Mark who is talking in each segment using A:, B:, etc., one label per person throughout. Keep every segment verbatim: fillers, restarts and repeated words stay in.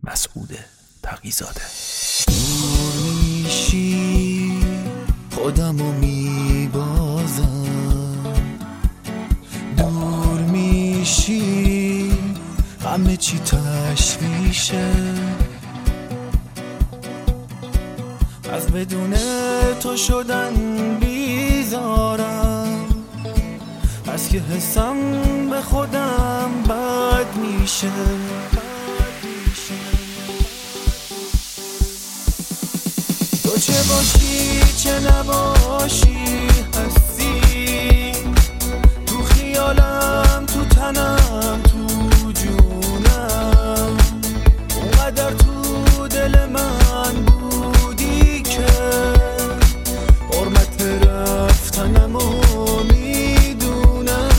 A: مسعود تقی‌زاده.
B: دور میشی خودمو میبازم، دور میشی همه چی تشویشه، از بدون تو شدن بیزارم، از که حسم به خودم بد میشه. تو چه باشی چه نباشی هستی، تو خیالم تو تنم تو جونم، اونقدر تو دل من بودی که حرمت رفتنمو میدونم.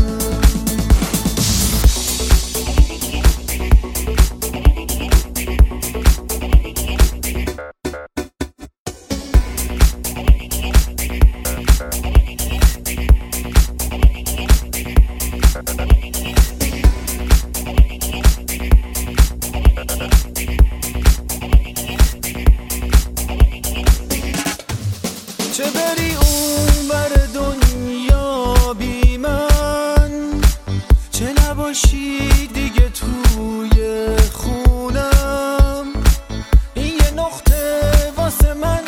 B: چه بری اون بر دنیا بی من، چه نباشی دیگه توی خونم، این یه نقطه واسه من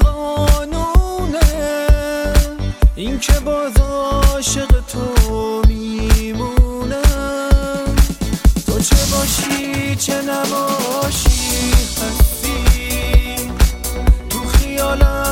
B: قانونه، این که باز عاشق تو میمونم. تو چه باشی چه نباشی هستی، تو خیالم